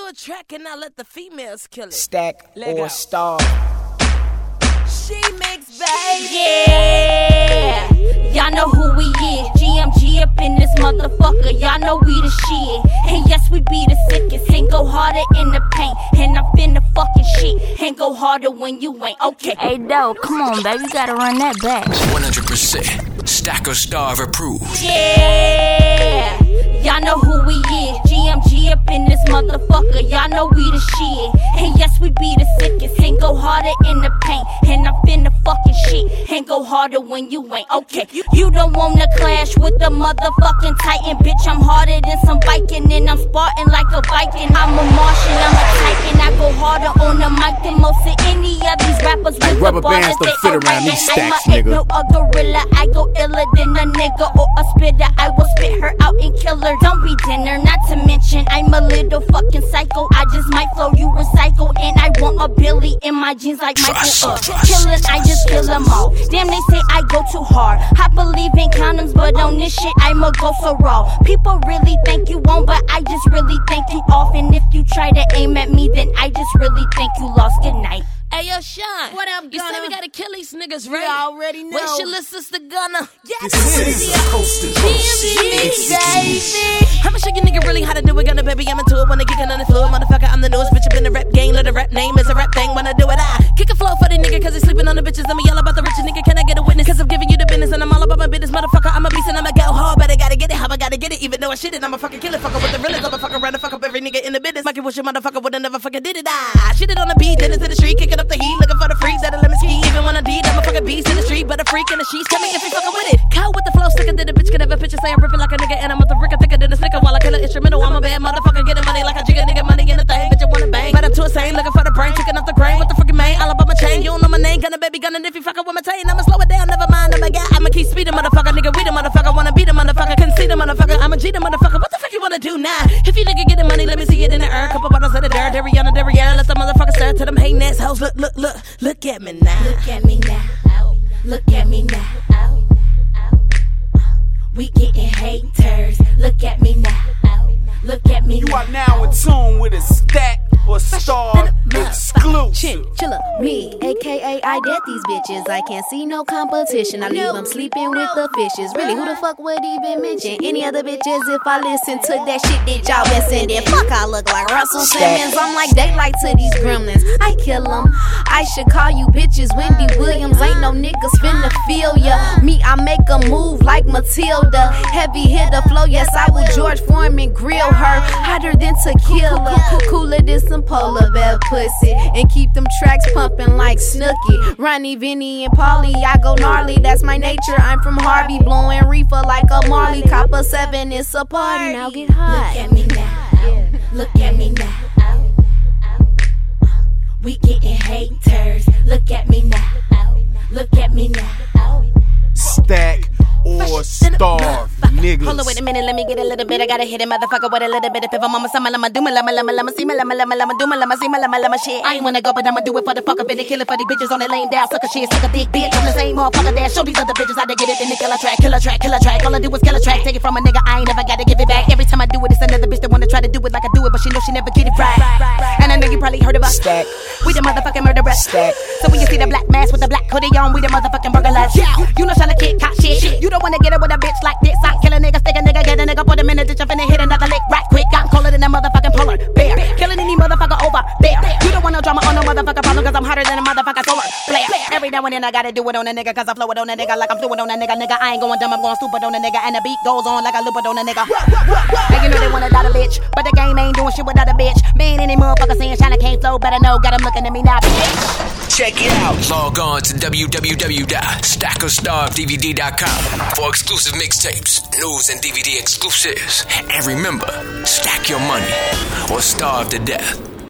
a track and I let the females kill it. Stack or Starve. She makes baby. Yeah, y'all know who we is. GMG up in this motherfucker. Y'all know we the shit. And yes, we be the sickest. And go harder in the paint. And I'm finna fucking shit. And go harder when you ain't. Okay. Hey, Doe, come on, baby. You gotta run that back. 100% Stack or Starve approved. Yeah, y'all know who we is. GMG up in this motherfucker. Y'all know we the shit. And yes, we be the sickest. And go harder in the paint. And I'm finna fucking shit. And go harder when you ain't. Okay, you don't wanna clash with the motherfucking Titan. Bitch, I'm harder than some Viking. And I'm Spartan like a Viking. I'm a Martian, I'm a Titan. I go harder on the mic than most of any of these rappers. With rubber bands don't fit around these stacks, nigga. A gorilla, I go iller than a nigga or a spitter. I will spit her out and kill her. Don't be dinner, not to mention I'm a little fucking psycho. I just might flow, you recycle, and I want a Billy in my jeans like Michael. Killin', I just kill them all. Damn, they say I go too hard. I believe in condoms, but on this shit I'ma go so raw. People really think you won't, but I just really think you off. And if you try to aim at me, then I just really think you lost. Good night. Hey, yo, Sean. What up, You Gunna? said we gotta kill these niggas, right? You already know. Where's your little sister Gunna? Yes, This is coast to coast. I'ma show you nigga really how to do it, Gunna, baby. I'm into it. Wanna kick it on the floor, motherfucker. I'm the newest bitch up in the rap game. Let the rap name is a rap thing. Wanna do it, I kick a flow for the nigga, cause he's sleeping on the bitches. I'ma yell about the rich nigga. Can I get a witness? Cause I'm giving you the business, and I'm all about my business, motherfucker. I'm a beast and I'ma go hard, but I gotta get it. How I gotta get it, even though I shit it. I'ma fucking kill it, fucker with the realest. I'ma fucking run the fuck up every nigga in the business. Monkey wish your motherfucker would've never fucking did it. I shit it on the beat, then it's in the street, kicking up the heat, looking for the freaks that'll let me ski. Even when I deed, I'm a fucking beast in the street, but a freak in the sheets. Tell me if you fucking with it. Cow with the flow, slicker than a bitch could have a picture. Say I'm ripping like a nigga, and I'm with the ricker thicker than a snicker. While I kill an instrumental, I'm a bad motherfucker, getting money like a jigger nigga, money in the thing. Bitch, I wanna bang, but I'm too insane, looking for the brain, chicken up the grain. What the fucking man? All about my chain. You don't know my name, Gunna, baby, Gunna. If you fucking with my chain, I'ma slow it down, never mind. I'm a guy, I'ma keep speeding, motherfucker, nigga. We the motherfucker, wanna be the motherfucker, concede the motherfucker. I'ma G the motherfucker. What the fuck you wanna do now? If you nigga getting money, let me see it in the air. Couple bottles of the dirt, Dariana, let the motherfucker stare to them hating ass hoes. Look at me now. Look at me now. Look at me now. We getting haters. Look at me now. Look at me You now. are now in tune with a Stack or Starve exclusive. Chilla. Me, aka I get these bitches. I can't see no competition. I leave them sleeping with the fishes. Really, who the fuck would even mention any other bitches if I listen to that shit that y'all been sending? Fuck, I look like Russell Simmons. I'm like daylight to these gremlins. I kill them. I should call you bitches Wendy Williams. Ain't no niggas finna feel ya. Me, I make a move like Matilda. Heavy hitter flow, yes, I will George Foreman grill her. Hotter than tequila. Cooler than some polar bear pussy. And keep them tracks pumping like Snooki. Ronnie, Vinny, and Paulie, I go gnarly. That's my nature. I'm from Harvey, blowing reefer like a Marley. Copper 7, it's a party. Now get hot. Look at me now. Look at me now. We getting haters. Look at me now. Look at me now. Stack or Starve, niggas. Hold on, wait a minute, let me get a little bit. I gotta hit it, motherfucker, with a little bit of pivot. Mama, sama, lama, do my lama, lama, lama, see my lama, lama, lama, do my lama, see my lama, lama, shit. I ain't wanna go, but I'ma do it for the fuck up and kill it for these bitches on that lane down. Sucker shit, suck a dick bitch. I'm the same motherfucker that show these other bitches how to get it. Then they kill a track, kill a track, kill a track. All I do is kill a track. Take it from a nigga, I ain't never gotta give it back. Every time I do it, it's another bitch that wanna try to do it like I do it, but she know she never get it right. And I know you probably heard of us. Stack. We the motherfucking murderers. Stack. So when you see the black mask with the black hoodie on, we the motherfucking burglars. Yeah, you know Shala Kid cop shit. You don't wanna get it with a bitch like this. I kill a nigga, stick a nigga, get a nigga, put him in a ditch, I'm finna hit another lick right quick. I'm colder than a motherfucking polar bear. Killing any motherfucker over there. You don't want no drama on no motherfucker problem, cause I'm hotter than a motherfucker solar flare. Every now and then I gotta do it on a nigga, cause I flow it on a nigga like I'm fluid on a nigga. Nigga, I ain't going dumb, I'm going stupid on a nigga. And the beat goes on like I loop it on a nigga. And you know they wanna die a bitch, but the game ain't doing shit without a bitch. Man, any motherfucker saying China can't flow, better know, got him looking at me now, bitch. Check it out. Log on to www.stackorstarvedvd.com for exclusive mixtapes, news, and DVD exclusives. And remember, stack your money or starve to death.